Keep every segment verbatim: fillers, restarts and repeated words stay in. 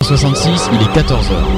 soixante-six, il est quatorze heures.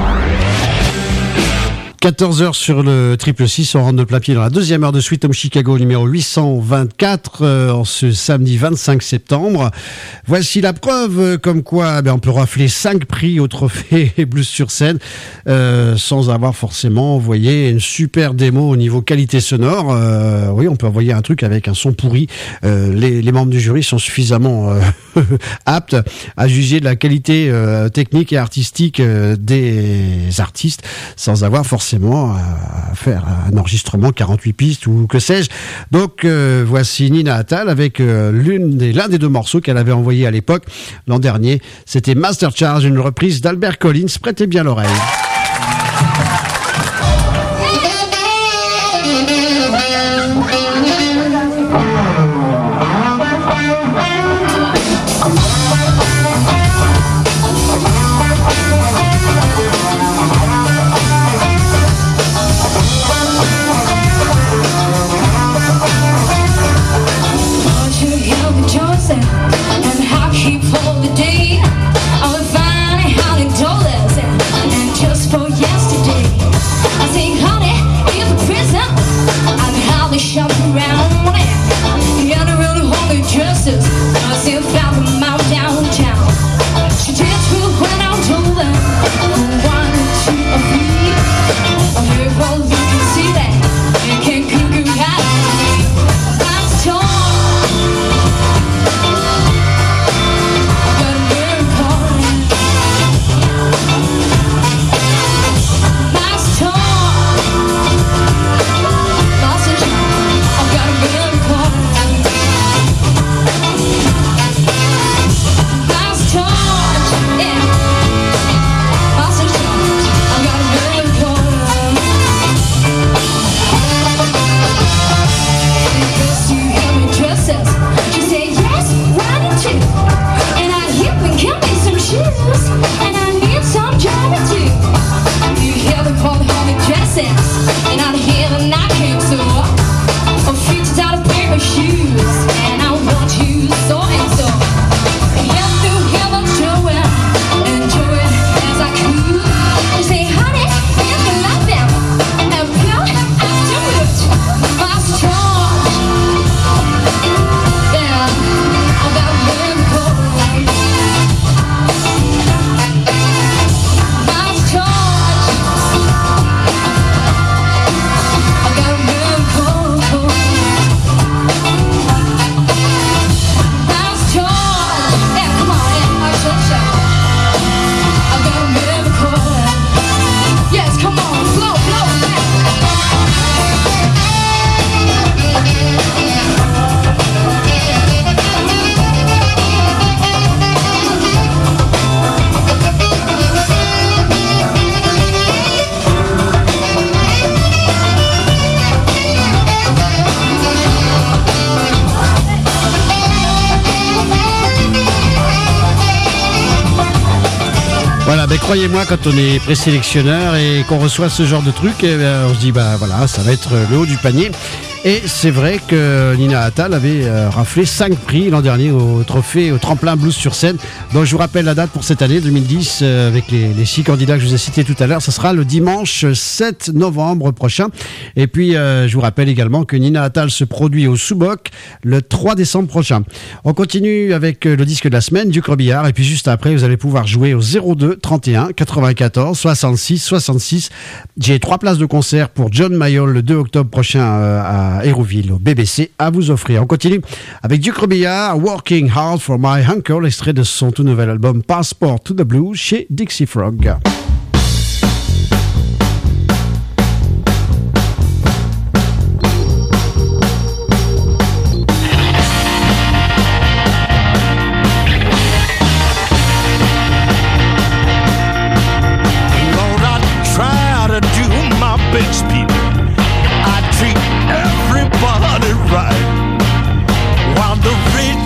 quatorze heures sur le triple six, on rentre de plein pied dans la deuxième heure de Sweet Home Chicago numéro huit cent vingt-quatre euh, en ce samedi vingt-cinq septembre. Voici la preuve euh, comme quoi ben, on peut rafler cinq prix au trophée Blues sur scène euh, sans avoir forcément envoyé une super démo au niveau qualité sonore. Euh, oui, on peut envoyer un truc avec un son pourri. Euh, les, les membres du jury sont suffisamment euh, aptes à juger de la qualité euh, technique et artistique euh, des artistes sans avoir forcément à faire un enregistrement quarante-huit pistes ou que sais-je. Donc euh, voici Nina Attal avec euh, l'une des, l'un des deux morceaux qu'elle avait envoyé à l'époque l'an dernier. C'était Master Charge, une reprise d'Albert Collins. Prêtez bien l'oreille. And how she pulled the day. I would find a hundred dollars and just for yesterday. I say, honey, in the prison, I've hardly shop around. You got to really hold the dresses. I still found them out downtown. She did through when I told her one, two, or three. Very well, you can see that you can't cook it right. I'm torn. And out here and I came so I'm free to out a pair of shoes. And I want you so and so. Yes, through here I'm showing, enjoy it as I could. You say, honey, if you love them, and pure, I do it. My charge. Yeah, I'm that miracle. My charge. Voilà, ben croyez-moi, quand on est présélectionneur et qu'on reçoit ce genre de truc, eh bien, on se dit, bah voilà, ça va être le haut du panier. Et c'est vrai que Nina Attal avait euh, raflé cinq prix l'an dernier au trophée, au tremplin Blues sur scène. Donc je vous rappelle la date pour cette année deux mille dix euh, avec les, les six candidats que je vous ai cités tout à l'heure. Ce sera le dimanche sept novembre prochain. Et puis euh, je vous rappelle également que Nina Attal se produit au Sous-Boc le trois décembre prochain. On continue avec le disque de la semaine, Duc Robillard. Et puis juste après, vous allez pouvoir jouer au zéro deux trente et un quatre-vingt-quatorze soixante-six soixante-six. J'ai trois places de concert pour John Mayall le deux octobre prochain euh, à Hérouville au B B C à vous offrir. On continue avec Duc Robillard, Working Hard for My Uncle, extrait de son tout nouvel album Passport to the Blues chez Dixie Frog.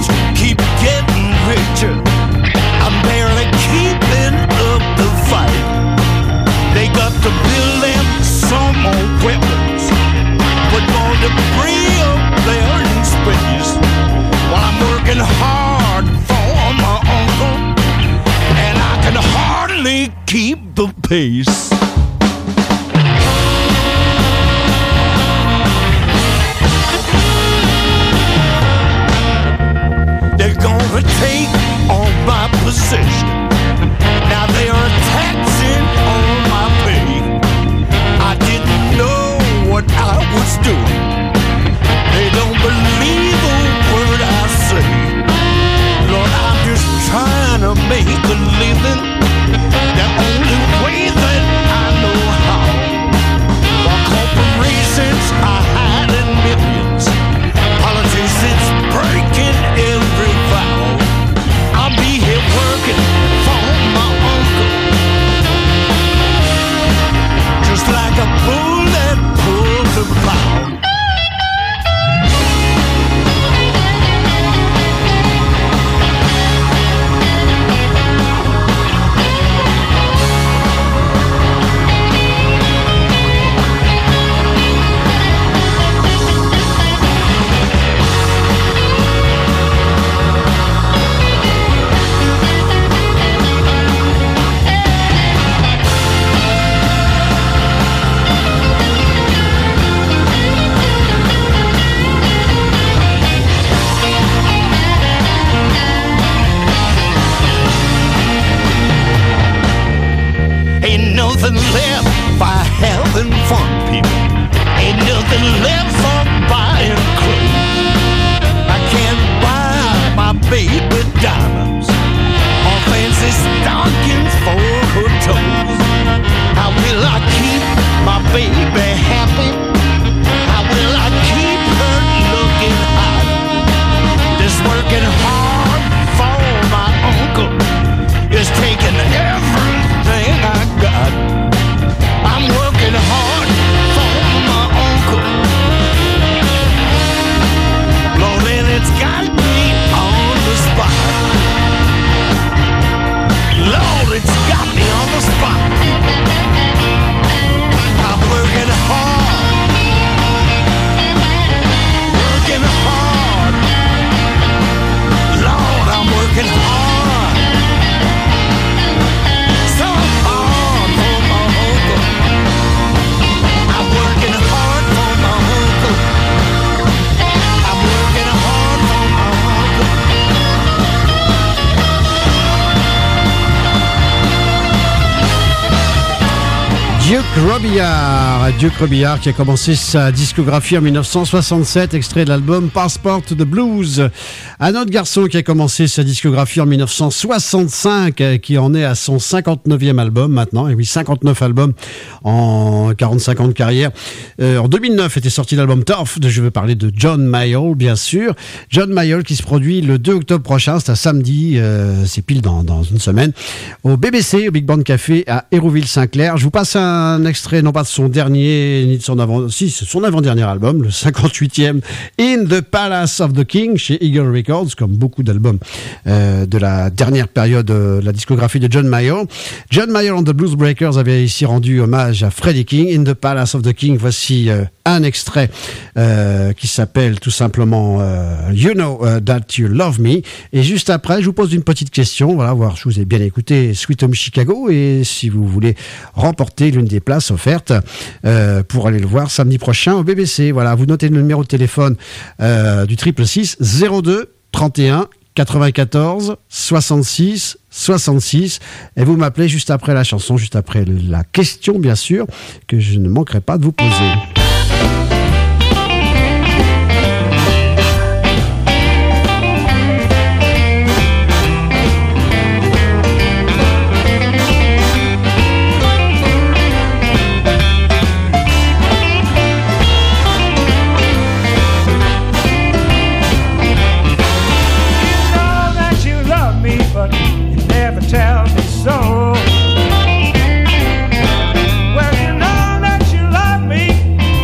I'm barely keeping up the fight. can't keep the pace. They're gonna take all my possession. Now they are taxing on my pay. I didn't know what I was doing. They don't believe a word I say. Lord, I'm just trying to make a living the only way that I know how. While corporations are hiding millions, politicians breaking every vow. I'll be here working for my uncle, just like a bull that pulls a plow. Nothing left for having fun, people. Ain't nothing left for buying clothes. I can't buy my baby diamonds or fancy stockings for her toes. How will I keep my baby happy? How will I keep her looking hot? This working hard for my uncle is taking everything I got. I'm working hard for my uncle. Lord, and it's got me on the spot. Lord, it's got me on the spot. I'm working hard. Working hard. Lord, I'm working hard. Duke Robillard, Duke Robillard qui a commencé sa discographie en dix-neuf cent soixante-sept, extrait de l'album Passport to the Blues. Un autre garçon qui a commencé sa discographie en dix-neuf cent soixante-cinq, qui en est à son cinquante-neuvième album maintenant, et oui, cinquante-neuf albums en quarante-cinq ans de carrière. Euh, en deux mille neuf était sorti l'album Tough, je veux parler de John Mayall, bien sûr. John Mayall qui se produit le deux octobre prochain, c'est un samedi, euh, c'est pile dans, dans une semaine, au B B C, au Big Band Café à Hérouville-Saint-Clair. Je vous passe un un extrait, non pas de son dernier, ni de son avant, si, c'est son avant-dernier album, le cinquante-huitième, In the Palace of the King, chez Eagle Records, comme beaucoup d'albums euh, de la dernière période de la discographie de John Mayall. John Mayall and the Blues Breakers avait ici rendu hommage à Freddie King. In the Palace of the King, voici euh, un extrait euh, qui s'appelle tout simplement euh, You Know uh, That You Love Me. Et juste après, je vous pose une petite question, voilà, voir, je vous ai bien écouté Sweet Home Chicago, et si vous voulez remporter l'une des places offertes euh, pour aller le voir samedi prochain au B B C. Voilà, vous notez le numéro de téléphone euh, du triple six zéro deux trente et un quatre-vingt-quatorze soixante-six soixante-six et vous m'appelez juste après la chanson, juste après la question bien sûr que je ne manquerai pas de vous poser. Tell me so. Well, you know that you love me.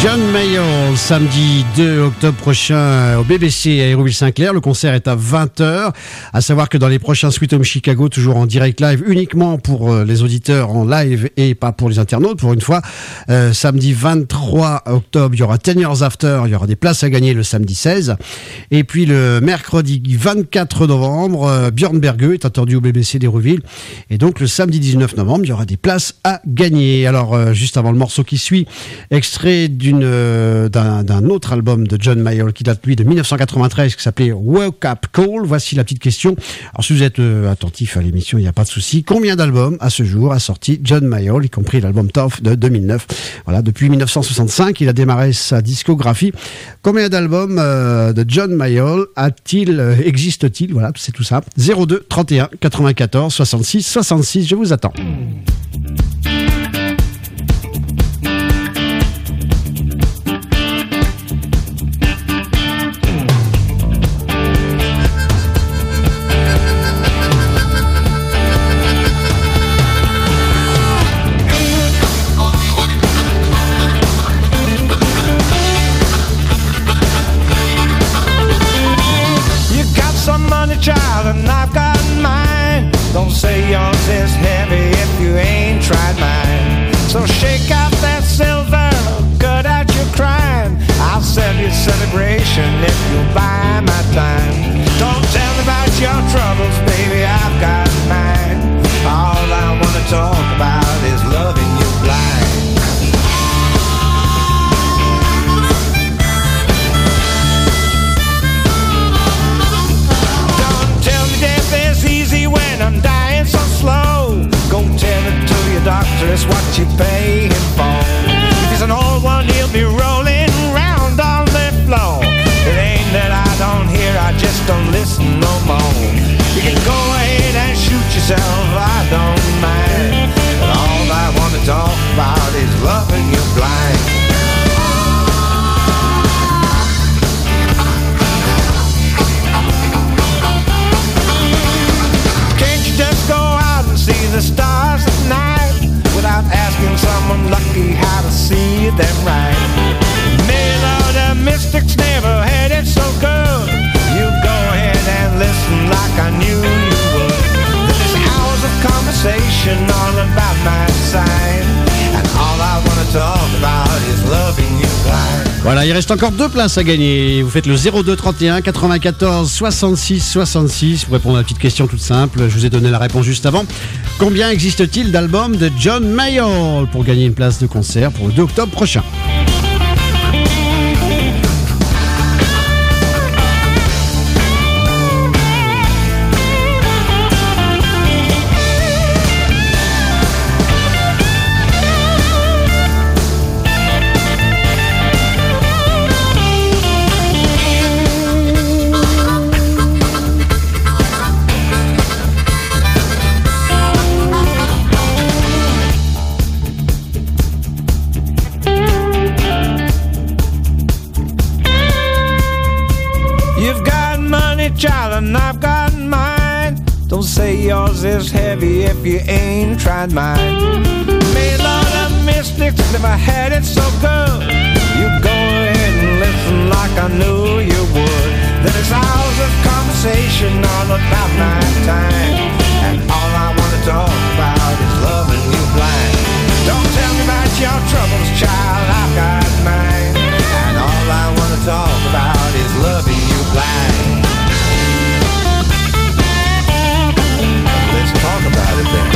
John Mayall, samedi deux octobre prochain au B B C à Hérouville-Saint-Clair. Le concert est à vingt heures. À savoir que dans les prochains Sweet Home Chicago, toujours en direct live, uniquement pour les auditeurs en live et pas pour les internautes, pour une fois. Euh, samedi vingt-trois octobre, il y aura Ten Years After. Il y aura des places à gagner le samedi seize. Et puis le mercredi vingt-quatre novembre, euh, Björn Berge est attendu au B B C d'Hérouville. Et donc le samedi dix-neuf novembre, il y aura des places à gagner. Alors, euh, juste avant le morceau qui suit, extrait d'une euh, d'un, d'un autre album de John Mayall qui date lui de dix-neuf cent quatre-vingt-treize, qui s'appelait Wake Up Call. Voici la petite question. Alors si vous êtes euh, attentif à l'émission, il n'y a pas de souci. Combien d'albums à ce jour a sorti John Mayall, y compris l'album Tough de deux mille neuf? Voilà, depuis dix-neuf cent soixante-cinq, il a démarré sa discographie. Combien d'albums euh, de John Mayall a-t-il, euh, existe-t-il? Voilà, c'est tout ça. zéro deux trente et un quatre-vingt-quatorze soixante-six soixante-six, je vous attends. Child, and I've got mine. Don't say yours is heavy if you ain't tried mine. So shake out that silver, good at your crime. I'll sell you celebration if you buy my time. Don't tell me about your troubles, baby, I've got mine. All I wanna talk about is loving you blind. I'm dying so slow. Go tell it to your doctor, it's what you pay him for. If he's an old one, he'll be rolling round on the floor. It ain't that I don't hear, I just don't listen no more. You can go ahead and shoot yourself, I don't mind. But all I wanna talk about is loving you blind. Just go out and see the stars at night without asking someone lucky how to see them right. Miller, the mystics never had it so good. You go ahead and listen like I knew you would. There's hours of conversation all about my side, and all I wanna talk about is loving you blind. Voilà, il reste encore deux places à gagner. Vous faites le zéro deux trente et un quatre-vingt-quatorze soixante-six soixante-six pour répondre à la petite question toute simple. Je vous ai donné la réponse juste avant. Combien existe-t-il d'albums de John Mayall pour gagner une place de concert pour le deux octobre prochain? Child, and I've got mine. Don't say yours is heavy if you ain't tried mine. Made a lot of mystics, never had it so good. You go ahead and listen like I knew you would. There's hours of conversation all about my time, and all I wanna talk about is loving you blind. Don't tell me about your troubles, child, I've got mine, and all I wanna talk about is loving you blind. Let's talk about it then.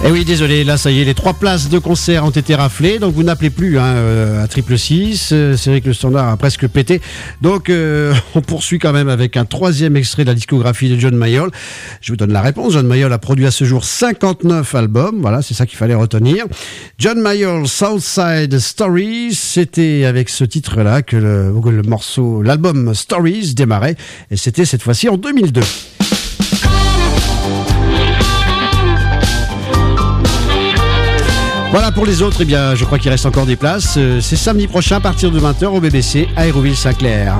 Eh oui, désolé, là ça y est, les trois places de concert ont été raflées, donc vous n'appelez plus hein, euh, à triple six. Euh, c'est vrai que le standard a presque pété, donc euh, on poursuit quand même avec un troisième extrait de la discographie de John Mayall. Je vous donne la réponse. John Mayall a produit à ce jour cinquante-neuf albums, voilà, c'est ça qu'il fallait retenir. John Mayall, Southside Stories, c'était avec ce titre-là que le, que le morceau, l'album Stories démarrait, et c'était cette fois-ci en deux mille deux. Voilà, pour les autres, eh bien, je crois qu'il reste encore des places. Euh, c'est samedi prochain à partir de vingt heures au B B C à Hérouville-Saint-Clair.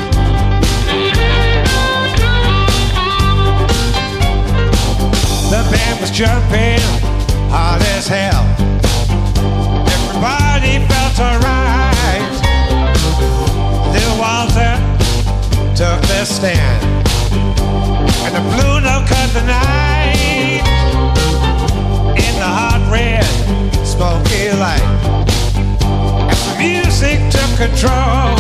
The band was jumping hard as hell. Everybody felt alright. Little Walter took their stand, and the blue note cut the night in the hot red smoky light. As the music took control,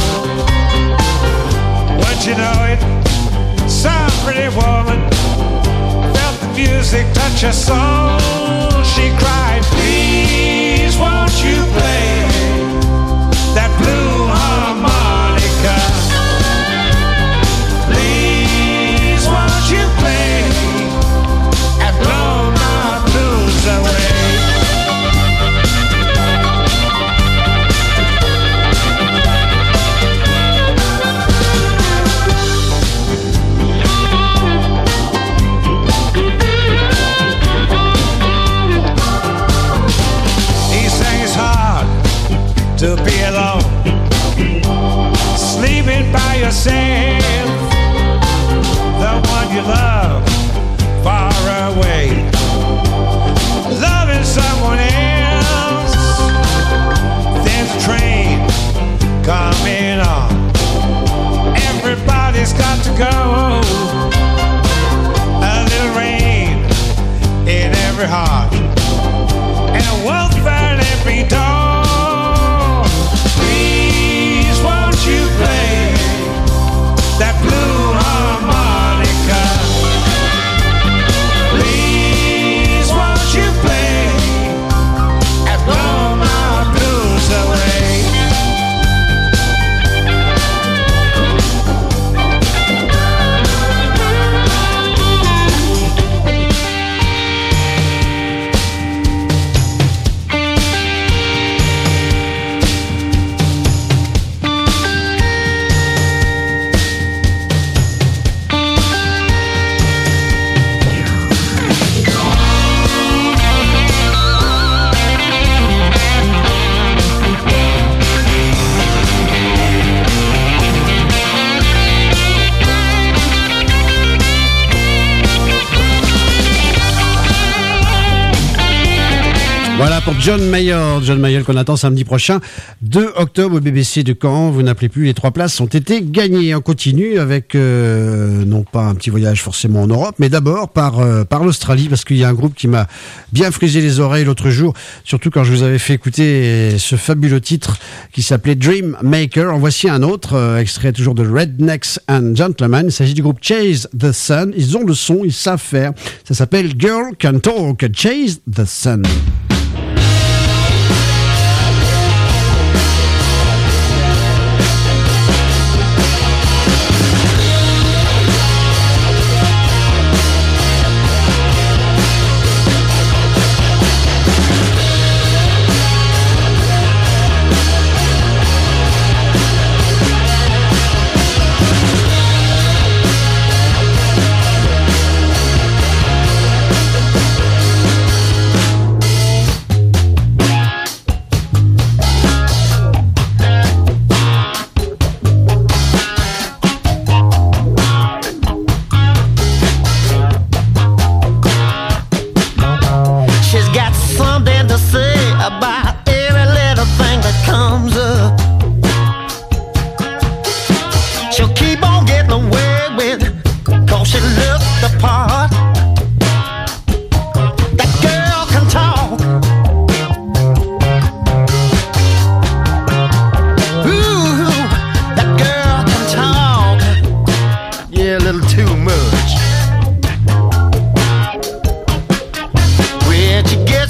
once you know it, some pretty woman felt the music touch her soul. She cried, please won't you play that blue harmonica? Please won't you play and blow my blues away? To be alone, sleeping by yourself, the one you love far away, loving someone else. There's a train coming on, everybody's got to go. A little rain in every heart, and a welfare in every door. You play that blue harmonica. Please won't you play and blow my blues away? Voilà pour John Mayall, John Mayall qu'on attend samedi prochain, deux octobre au B B C de Caen. Vous n'appelez plus, les trois places ont été gagnées. On continue avec, euh, non pas un petit voyage forcément en Europe, mais d'abord par, euh, par l'Australie, parce qu'il y a un groupe qui m'a bien frisé les oreilles l'autre jour, surtout quand je vous avais fait écouter ce fabuleux titre qui s'appelait Dream Maker. En voici un autre, euh, extrait toujours de Rednecks and Gentlemen. Il s'agit du groupe Chase the Sun. Ils ont le son, ils savent faire. Ça s'appelle Girl Can Talk, Chase the Sun. Where'd you get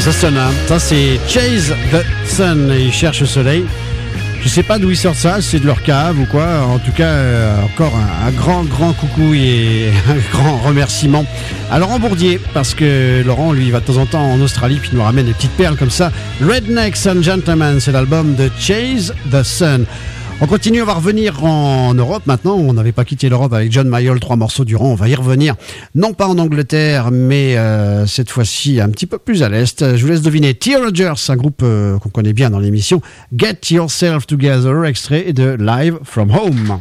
ça sonne, hein. Ça c'est Chase the Sun, et ils cherchent le soleil. Je sais pas d'où ils sortent ça, c'est de leur cave ou quoi. En tout cas, euh, encore un, un grand, grand coucou et un grand remerciement à Laurent Bourdier, parce que Laurent, lui, va de temps en temps en Australie, puis il nous ramène des petites perles comme ça. Rednecks and Gentlemen, c'est l'album de Chase the Sun. On continue, on va revenir en Europe maintenant. On n'avait pas quitté l'Europe avec John Mayall, trois morceaux durant. On va y revenir, non pas en Angleterre, mais euh, cette fois-ci un petit peu plus à l'Est. Je vous laisse deviner. T. Rogers, un groupe euh, qu'on connaît bien dans l'émission. Get Yourself Together, extrait de Live from Home.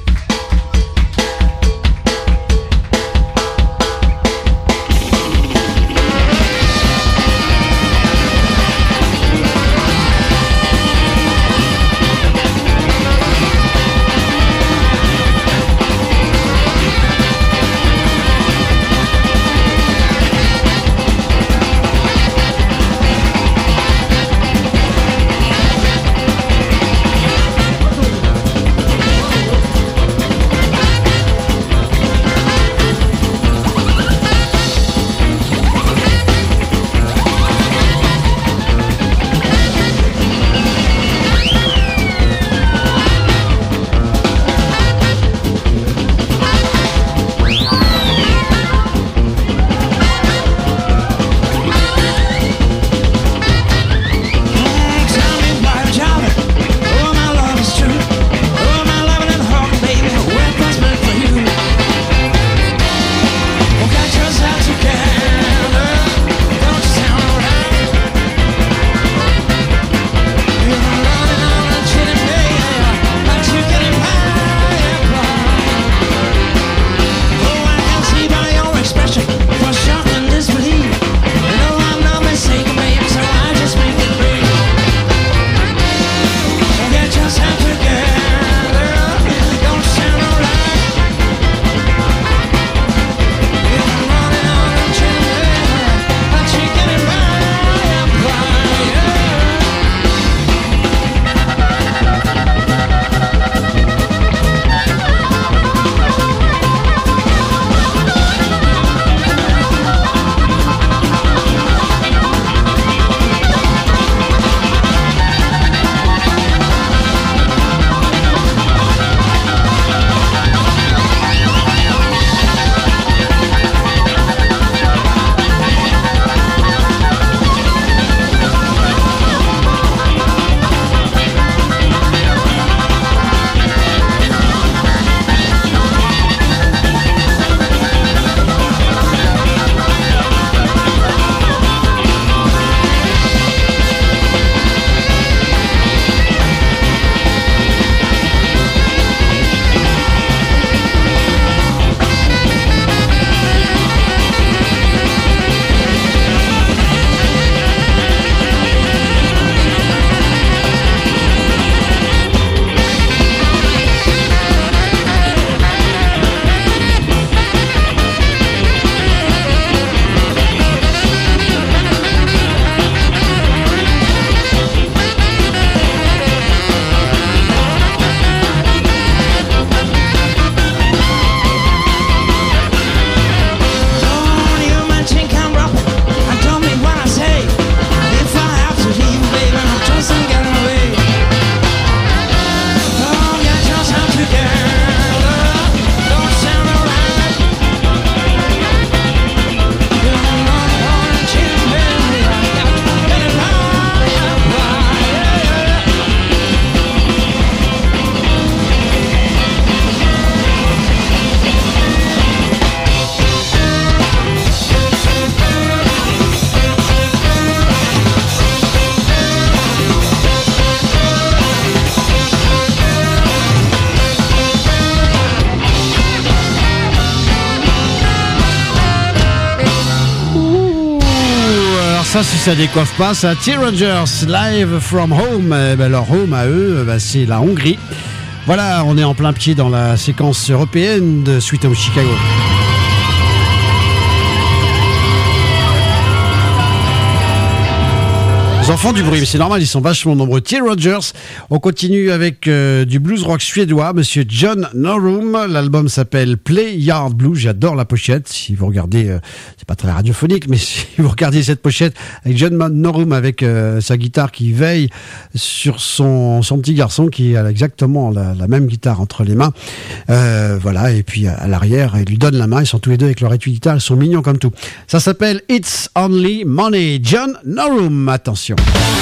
Ça, si ça décoiffe pas, ça T. Rogers, Live from Home. Eh ben, leur home à eux, ben, c'est la Hongrie. Voilà, on est en plein pied dans la séquence européenne de Sweet Home Chicago. Les enfants du bruit, mais c'est normal, ils sont vachement nombreux. T. Rogers, on continue avec euh, du blues rock suédois, monsieur John Norum. L'album s'appelle Play Yard Blues. J'adore la pochette. Si vous regardez, euh, c'est pas très radiophonique, mais si vous regardez cette pochette avec John Norum avec euh, sa guitare qui veille sur son, son petit garçon qui a exactement la, la même guitare entre les mains. Euh, voilà, et puis à l'arrière, il lui donne la main. Ils sont tous les deux avec leur étui de guitare. Ils sont mignons comme tout. Ça s'appelle It's Only Money. John Norum, attention.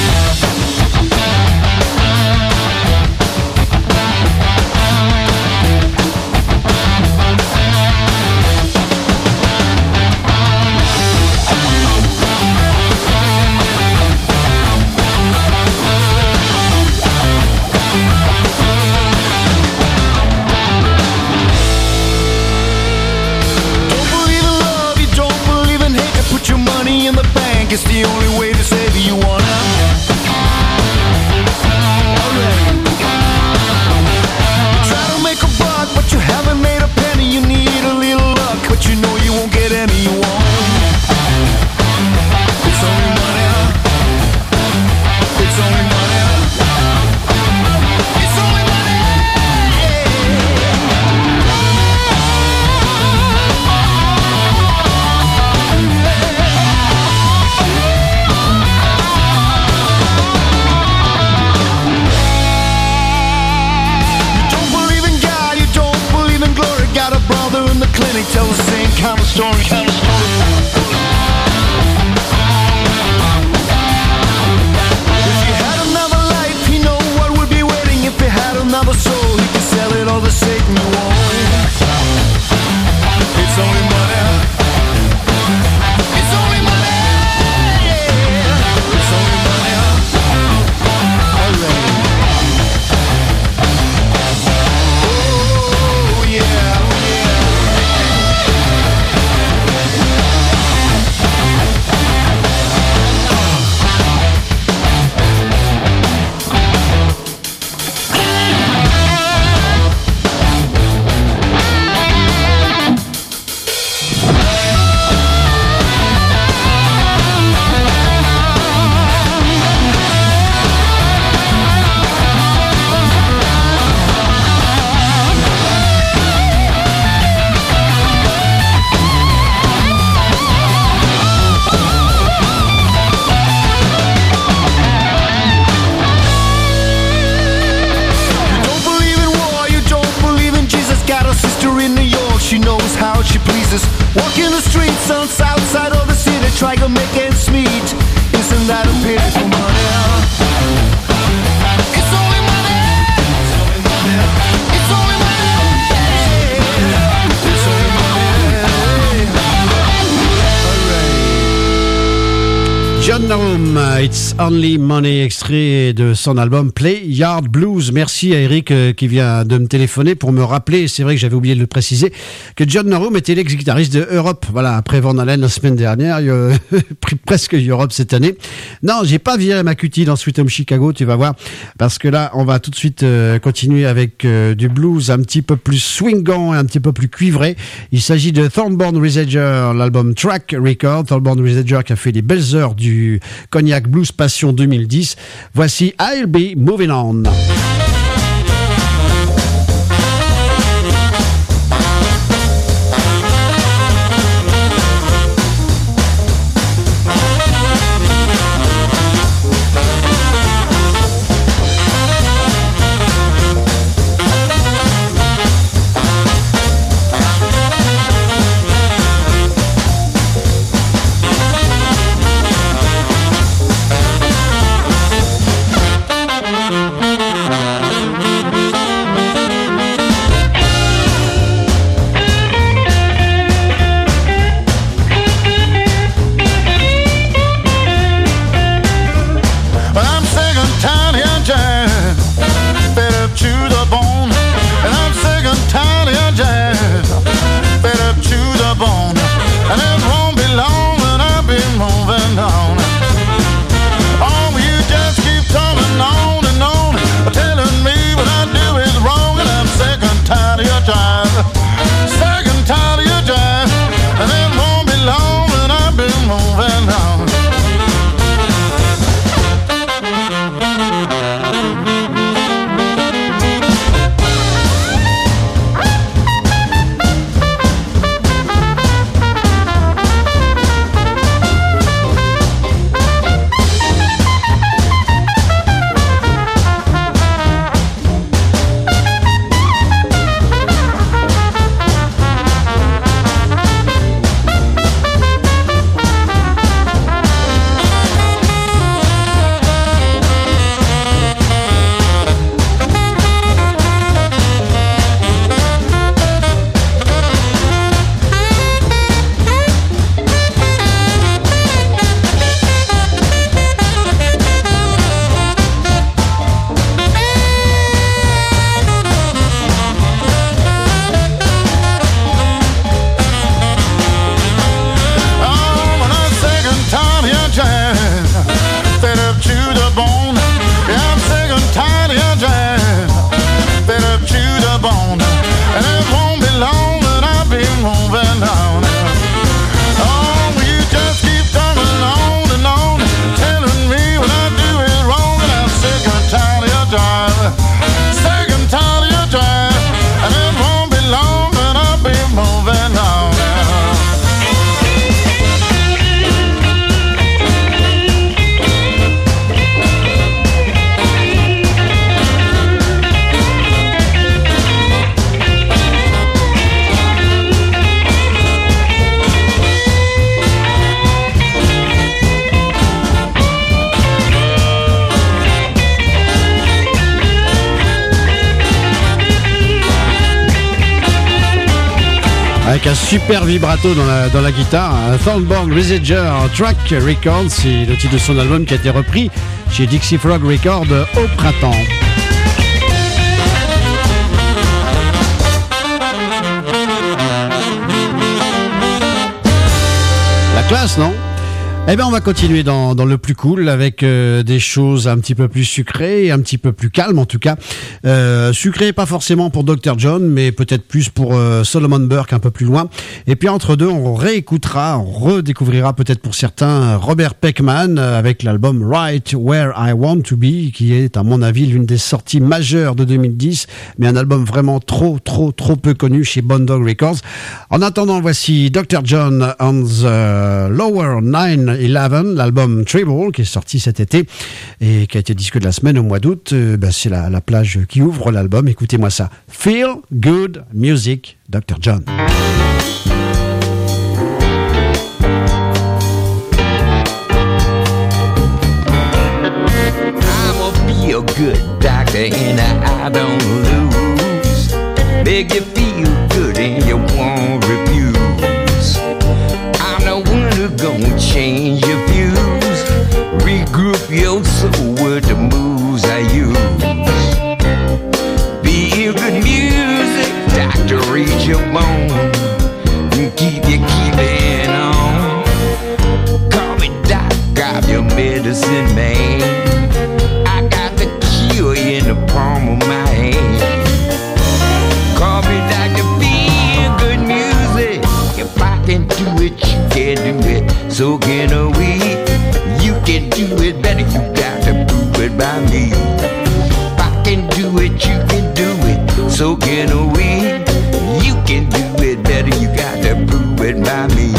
It's the only way to save you wanna. Alright. Try to make a buck, but you haven't made a penny. You need a little luck, but you know you won't get any. You won't. It's only money. It's only money. It's only money. Clinic tell the same kind of story, kind of story. If you had another life, you know what would be waiting. If you had another soul, you could sell it all to Satan you want. It's only money. It's only money. It's only money. Alright. Oh yeah. She knows how she pleases. Walking the streets on south side of the city, try to make ends meet. Isn't that a pity for money? It's only money. It's only money. It's only money. It's only money. John Norum, It's Only Money, extrait de son album Play Yard Blues. Merci à Eric euh, qui vient de me téléphoner pour me rappeler, c'est vrai que j'avais oublié de le préciser, que John Norum était l'ex-guitariste de Europe. Voilà, après Van Halen la semaine dernière, il a pris presque Europe cette année. Non, j'ai pas viré ma cutie dans Sweet Home Chicago, tu vas voir, parce que là, on va tout de suite euh, continuer avec euh, du blues un petit peu plus swingant et un petit peu plus cuivré. Il s'agit de Thornborn Resager, l'album Track Record. Thornborn Resager qui a fait les belles heures du Cognac Blues Passion deux mille dix. Voici I'll Be Moving On. Avec un super vibrato dans la, dans la guitare, un Thornborn Resinger Track Records, c'est le titre de son album qui a été repris chez Dixie Frog Records au printemps. La classe, non ? Eh bien, on va continuer dans, dans le plus cool avec euh, des choses un petit peu plus sucrées et un petit peu plus calmes en tout cas. Euh, sucrées pas forcément pour docteur John, mais peut-être plus pour euh, Solomon Burke un peu plus loin. Et puis entre deux, on réécoutera, on redécouvrira peut-être pour certains Robert Peckman avec l'album Right Where I Want to Be, qui est à mon avis l'une des sorties majeures de deux mille dix, mais un album vraiment trop, trop, trop peu connu chez Bone Dog Records. En attendant, voici docteur John on the Lower nine eleven, l'album Treble, qui est sorti cet été et qui a été disque de la semaine au mois d'août. Euh, ben c'est la, la plage qui ouvre l'album. Écoutez-moi ça. Feel Good Music, docteur John. I'm a feel good doctor and I don't lose. Make you feel good and you won't refuse. I'm the one who gon' change your views, regroup your soul with the moves I use. Feel good music, doctor, reach your bone and keep you keeping on. Call me doc, I'm your medicine man. I got the cure in the palm of my hand. Call me doctor, feel good music. If I can do it, you can do it. So can we. You can do it better. You got to prove it by me. If I can do it, you can do it. So can we. You can do it better. You got to prove it by me.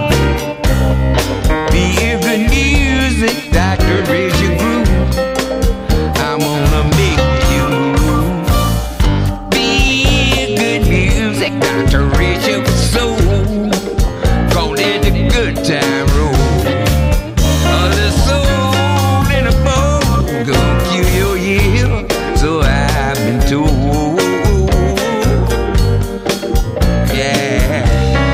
Feel good music, doctor, raise your groove. I'm gonna make you move. Feel good music, doctor, raise your soul. Call it the good time roll. Oh, the soul in a bowl gonna kill your yield. So I've been told. Yeah.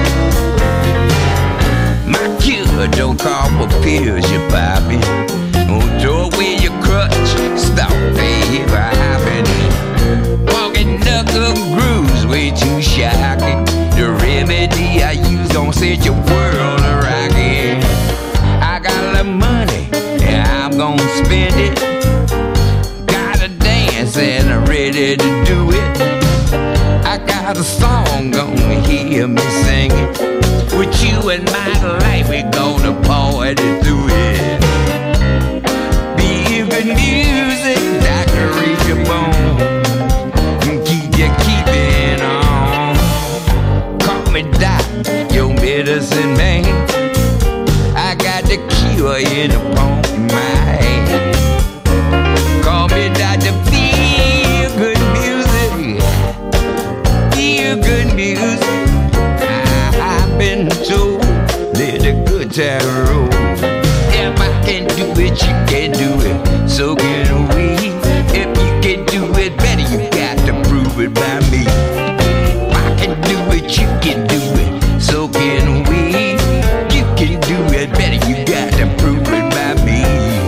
My cure don't call for pills, you Bobby. Don't throw away your crutch. Stop there, I've been walking knuckle grooves, way too shocking. The remedy I use don't set your world a rockin'. I got a lot of money, and I'm gonna spend it. Gotta dance and I'm ready to do it. I got a song, gonna hear me sing it. With you in my life, we gonna party through it. Feel good music, doctor, reach your bone and keep you keeping on. Call me doc, your medicine man. I got the cure in the palm of my hand. Call me doctor, feel good music. Feel good music. I, I've been told let the good time roll. If I can do it, you can do it. So can we. If you can do it better, you got to prove it by me. If I can do it, you can do it. So can we. You can do it better, you got to prove it by me.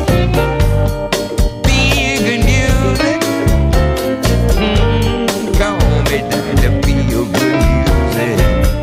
Feel good music. Mm, call me down to feel good music.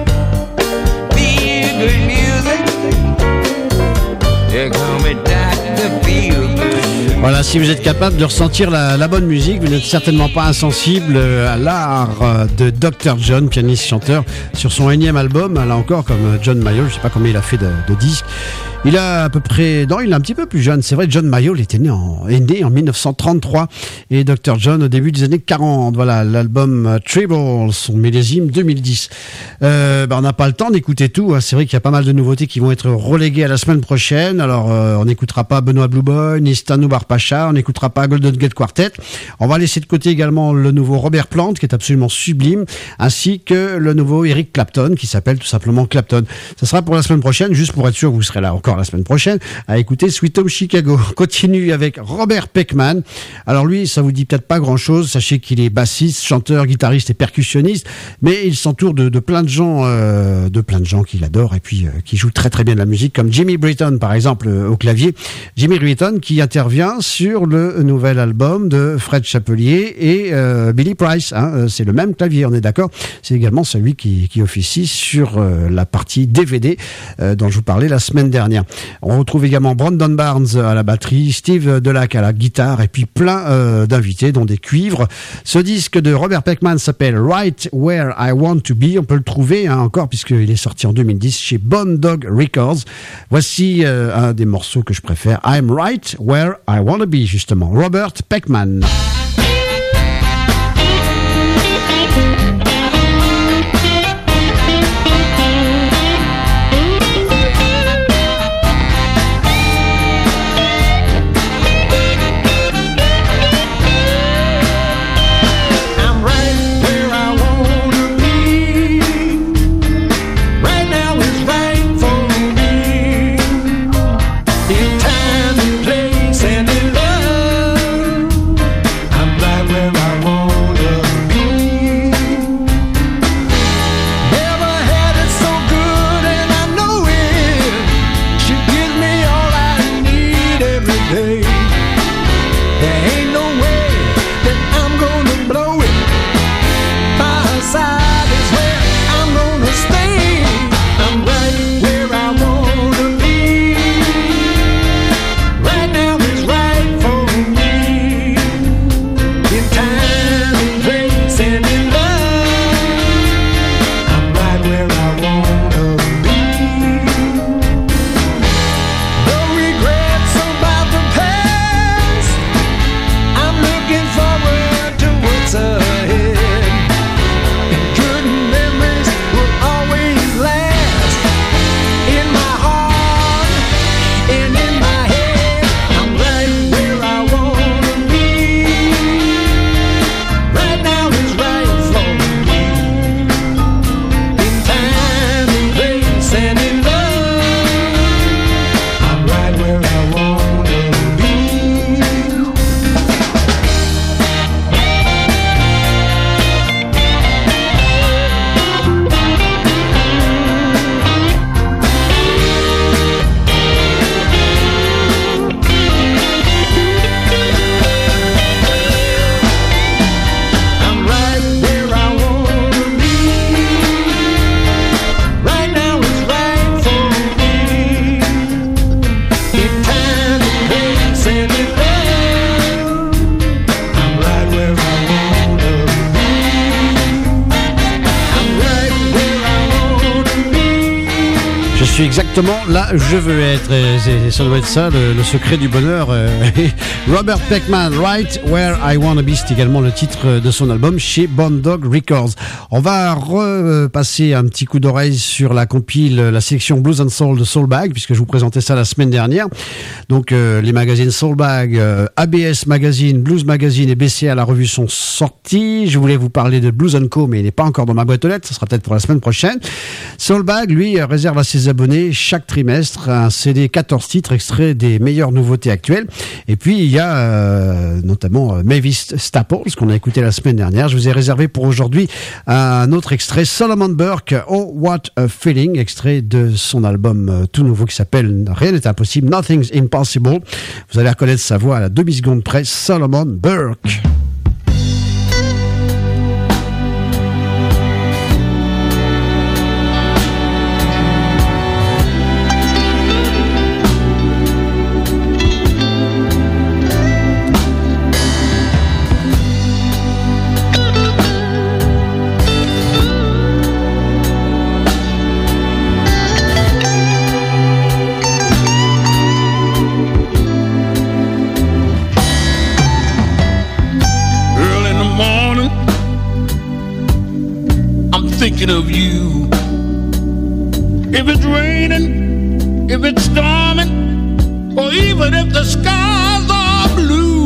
Feel good music. Yeah, call me down to feel good music. Voilà, si vous êtes capable de ressentir la, la bonne musique, vous n'êtes certainement pas insensible à l'art de docteur John, pianiste-chanteur, sur son énième album. Là encore, comme John Mayall, je ne sais pas combien il a fait de, de disques. Il a à peu près... Non, il est un petit peu plus jeune. C'est vrai, John Mayall était né en, est né en dix-neuf cent trente-trois et docteur John au début des années quarante. Voilà, l'album Treble, son millésime deux mille dix. Euh, bah, on n'a pas le temps d'écouter tout. Hein. C'est vrai qu'il y a pas mal de nouveautés qui vont être reléguées à la semaine prochaine. Alors, euh, on n'écoutera pas Benoît Blue Boy, ni Stan Oubar Pacha, ça. On n'écoutera pas Golden Gate Quartet. On va laisser de côté également le nouveau Robert Plant, qui est absolument sublime, ainsi que le nouveau Eric Clapton, qui s'appelle tout simplement Clapton. Ça sera pour la semaine prochaine, juste pour être sûr que vous serez là encore la semaine prochaine, à écouter Sweet Home Chicago. On continue avec Robert Peckman. Alors lui, ça vous dit peut-être pas grand-chose. Sachez qu'il est bassiste, chanteur, guitariste et percussionniste, mais il s'entoure de, de plein de gens, euh, de plein de gens qu'il adore et puis euh, qui jouent très très bien de la musique, comme Jimmy Britton par exemple euh, au clavier. Jimmy Britton qui intervient sur le nouvel album de Fred Chapelier et euh, Billy Price. Hein, c'est le même clavier, on est d'accord. C'est également celui qui, qui officie sur euh, la partie D V D euh, dont je vous parlais la semaine dernière. On retrouve également Brandon Barnes à la batterie, Steve Delac à la guitare et puis plein euh, d'invités dont des cuivres. Ce disque de Robert Peckman s'appelle Right Where I Want to Be. On peut le trouver hein, encore puisqu'il est sorti en deux mille dix chez Bone Dog Records. Voici euh, un des morceaux que je préfère, I'm Right Where I Want to Be, justement. Robert Peckman. Exactement, là je veux être, c'est, ça doit être ça le, le secret du bonheur. Robert Peckman, Right Where I Wanna Be, c'est également le titre de son album chez Bone Dog Records. On va repasser un petit coup d'oreille sur la compile, la sélection Blues and Soul de Soulbag, puisque je vous présentais ça la semaine dernière. Donc euh, les magazines Soulbag, euh, A B S Magazine, Blues Magazine et B C A la revue sont sortis. Je voulais vous parler de Blues and Co, mais il n'est pas encore dans ma boîte aux lettres, ça sera peut-être pour la semaine prochaine. Soulbag, lui, réserve à ses abonnés chaque trimestre un C D quatorze titres extraits des meilleures nouveautés actuelles. Et puis il y a euh, notamment euh, Mavis Staples qu'on a écouté la semaine dernière. Je vous ai réservé pour aujourd'hui un autre extrait, Solomon Burke, Oh What a Feeling, extrait de son album euh, tout nouveau qui s'appelle Rien n'est impossible, Nothing's Impossible. Vous allez reconnaître sa voix à la demi-seconde près, Solomon Burke. Thinking of you. If it's raining, if it's storming, or even if the skies are blue,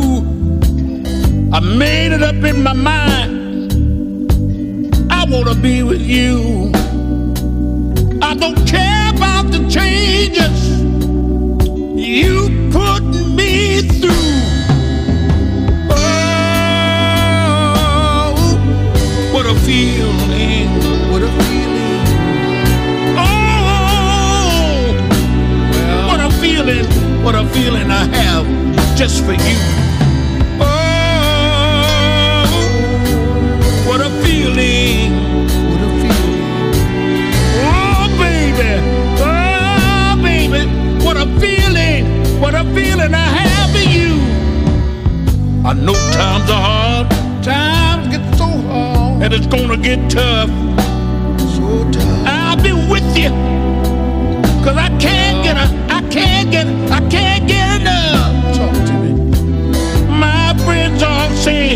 I made it up in my mind. I wanna be with you. I don't care about the changes you put me through. Oh, what a feeling, what a feeling. Oh, what a feeling, what a feeling I have just for you. What a feeling, what a feeling. Oh, baby, oh, baby, what a feeling, what a feeling I have for you. I know times are hard, times get so hard, and it's gonna get tough, so tough. I'll be with you, cause I can't get a, I can't get, I can't get enough. Talk to me. My friends all say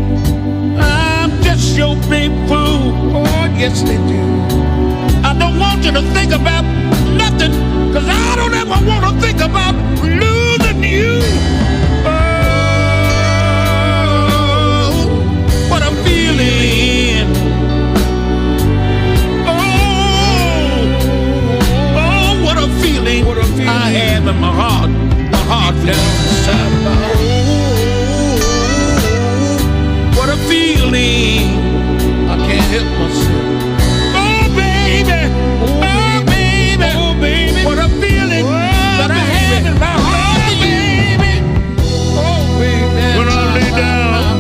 your big fool. Oh, yes they do. I don't want you to think about nothing, cause I don't ever want to think about losing you. Oh, what a feeling. Oh, oh, what a feeling, what a feeling I have in my heart, my heart down inside my heart. Oh, what a feeling. I can't help myself. Oh, baby. Oh, baby. Oh, baby. What a feeling oh, that baby. I have in my heart, baby. Oh, baby. When I lay down,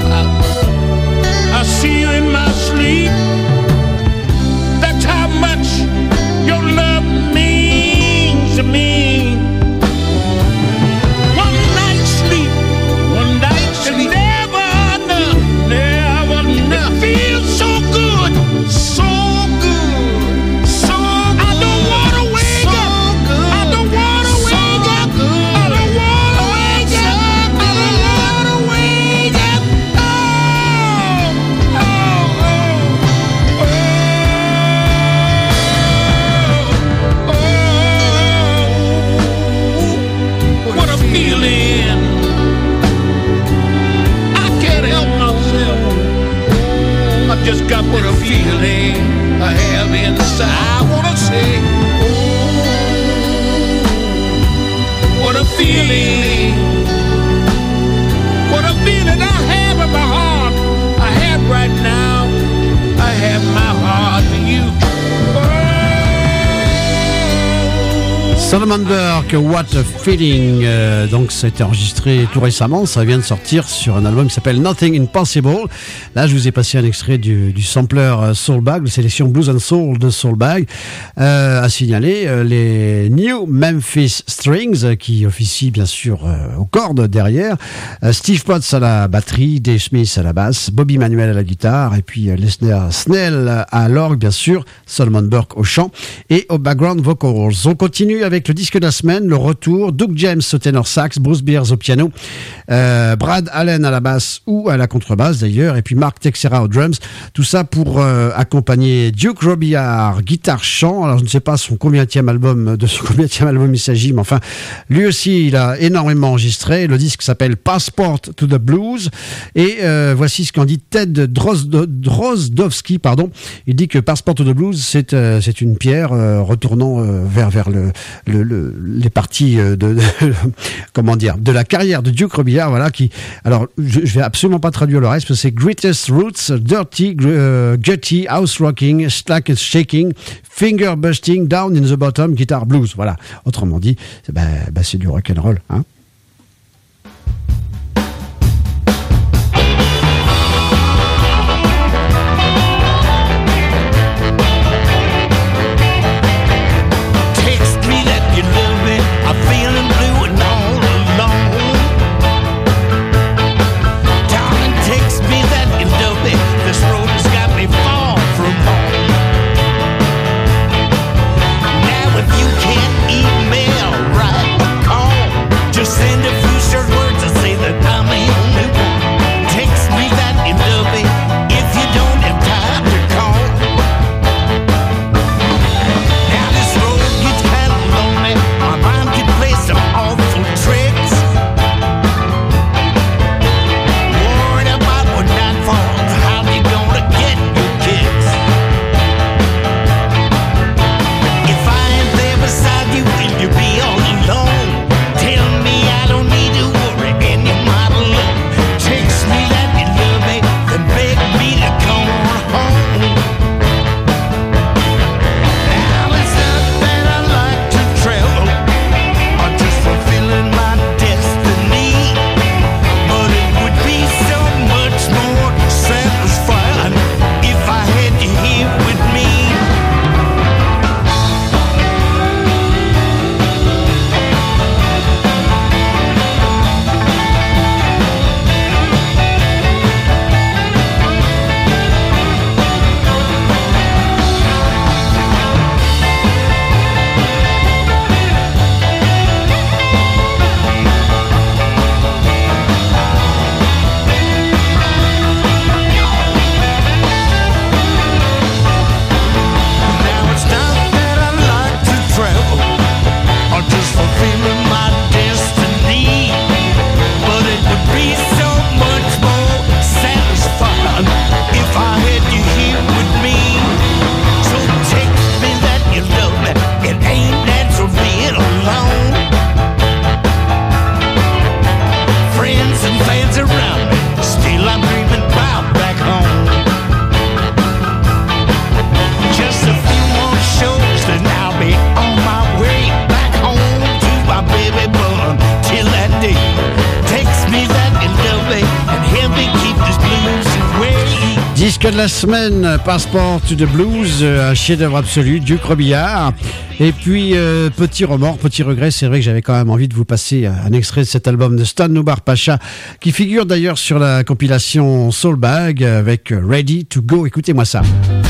I see you in my sleep. That's how much your love means to me. One night's sleep. One night's sleep. Never enough. Never enough. Feels so good, so good, so good. I don't wanna wake so up. Good. I don't wanna so wake up. Good. I don't wanna wake so up. Good. I don't wanna wake up. Oh, oh, oh, oh, oh. What a feeling. I can't help myself. I just got what a feeling I have inside. I wanna say, oh, what a feeling, what a feeling I have in my heart. I have right now, I have my heart for you. Solomon Burke, What a Feeling. Euh, donc, ça a été enregistré tout récemment. Ça vient de sortir sur un album qui s'appelle Nothing Impossible. Là, je vous ai passé un extrait du, du sampler Soulbag, la sélection Blues and Soul de Soulbag. Euh, à signaler euh, les New Memphis Strings qui officient bien sûr euh, aux cordes derrière. Euh, Steve Potts à la batterie, Dave Smith à la basse, Bobby Manuel à la guitare et puis euh, Leslie Snell à l'orgue bien sûr, Solomon Burke au chant et au background vocals. On continue avec le disque de la semaine, le retour, Doug James au ténor sax, Bruce Beers au piano, euh, Brad Allen à la basse ou à la contrebasse d'ailleurs, et puis Mark Texera aux drums, tout ça pour euh, accompagner Duke Robillard, guitare-chant. Alors je ne sais pas son combienième album, de son combienième album il s'agit, mais enfin, lui aussi il a énormément enregistré. Le disque s'appelle Passport to the Blues, et euh, voici ce qu'en dit Ted Drozd- Drozdowski, pardon. Il dit que Passport to the Blues, c'est, euh, c'est une pierre euh, retournant euh, vers, vers le Le, le, les parties de, de comment dire de la carrière de Duke Robillard, voilà, qui, alors je, je vais absolument pas traduire le reste parce que c'est Greatest Roots, Dirty, uh, Gutty, House Rocking, Slack and Shaking, Finger Busting, Down in the Bottom, Guitar Blues, voilà, autrement dit ben, ben c'est du rock'n'roll, hein. Just disque de la semaine, Passport to the Blues, un chef-d'œuvre absolu, Duke Robillard. Et puis, euh, petit remords, petit regret, c'est vrai que j'avais quand même envie de vous passer un extrait de cet album de Stan Noubar Pacha, qui figure d'ailleurs sur la compilation Soulbag avec Ready to Go. Écoutez-moi ça.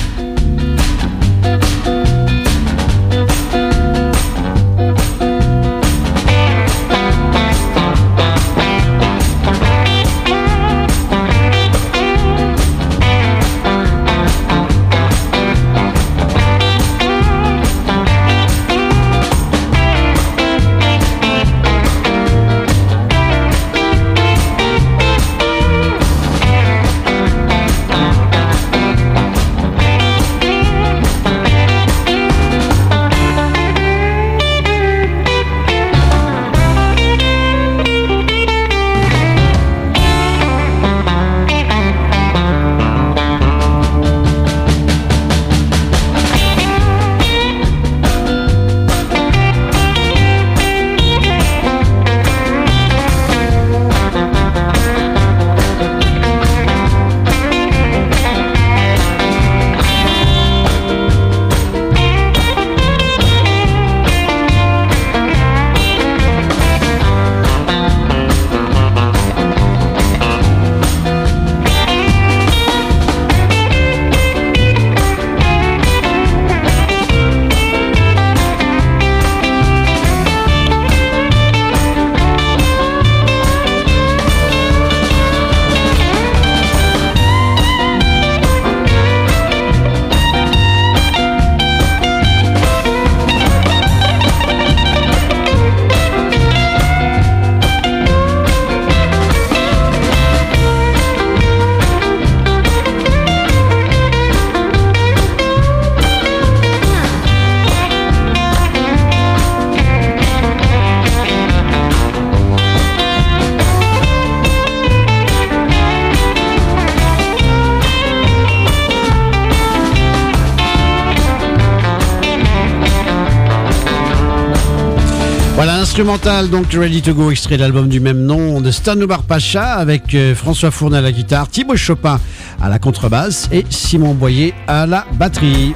Instrumental, donc Ready to Go, extrait de l'album du même nom de Stan Noubar Pacha avec euh, François Fournet à la guitare, Thibaut Chopin à la contrebasse et Simon Boyer à la batterie.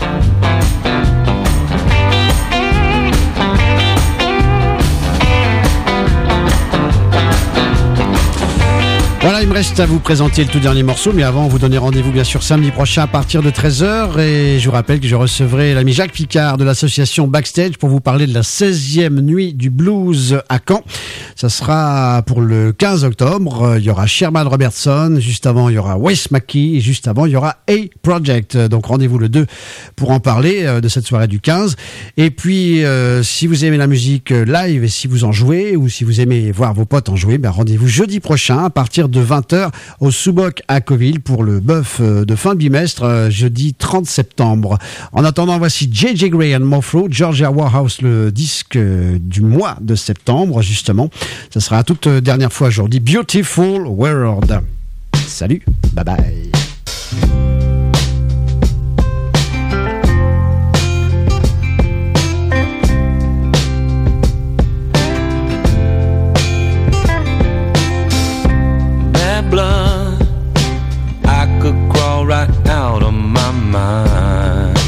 Voilà, il me reste à vous présenter le tout dernier morceau, mais avant, vous donner rendez-vous bien sûr samedi prochain à partir de treize heures. Et je vous rappelle que je recevrai l'ami Jacques Picard de l'association Backstage pour vous parler de la seizième nuit du blues à Caen. Ça sera pour le quinze octobre. Il y aura Sherman Robertson, juste avant il y aura Wes Mackey, et juste avant il y aura A-Project. Donc rendez-vous le deux pour en parler de cette soirée du quinze. Et puis, euh, si vous aimez la musique live et si vous en jouez, ou si vous aimez voir vos potes en jouer, ben rendez-vous jeudi prochain à partir de vingt heures au Sous-Boc à Coville pour le bœuf de fin de bimestre, jeudi trente septembre. En attendant, voici J J Grey and Mofro, Georgia Warhouse, le disque du mois de septembre, justement. Ça sera la toute dernière fois aujourd'hui. Beautiful World. Salut, bye bye. Blood, I could crawl right out of my mind.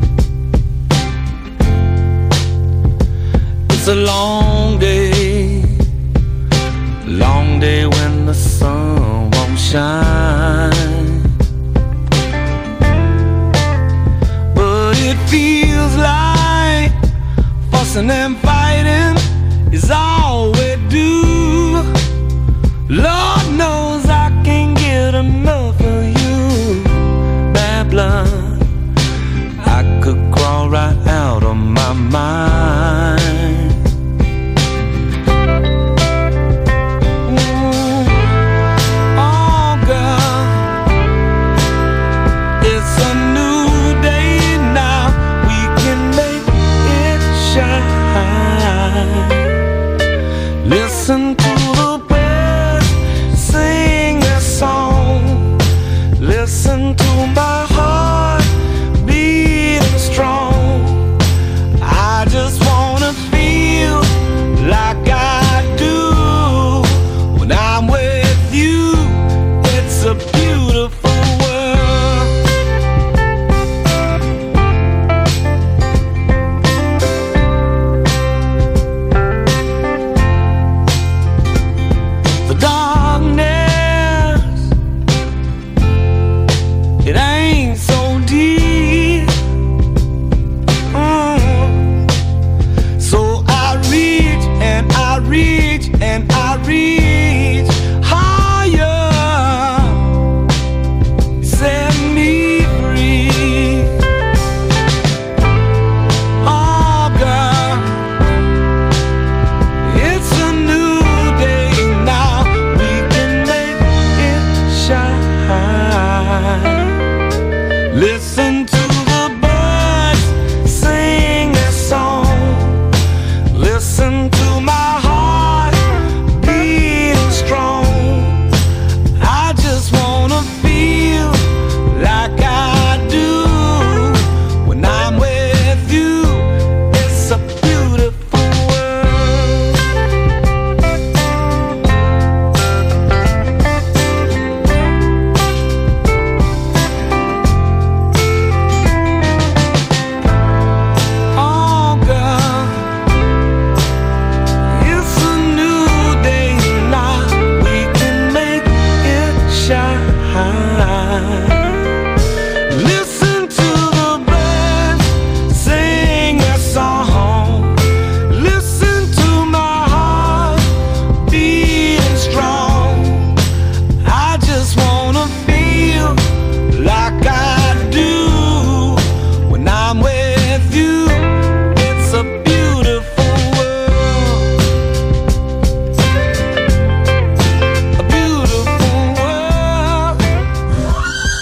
It's a long day, long day when the sun won't shine. But it feels like fussing and fighting is all we do. Lord knows I can't get enough of you, bad blood. I could crawl right out of my mind.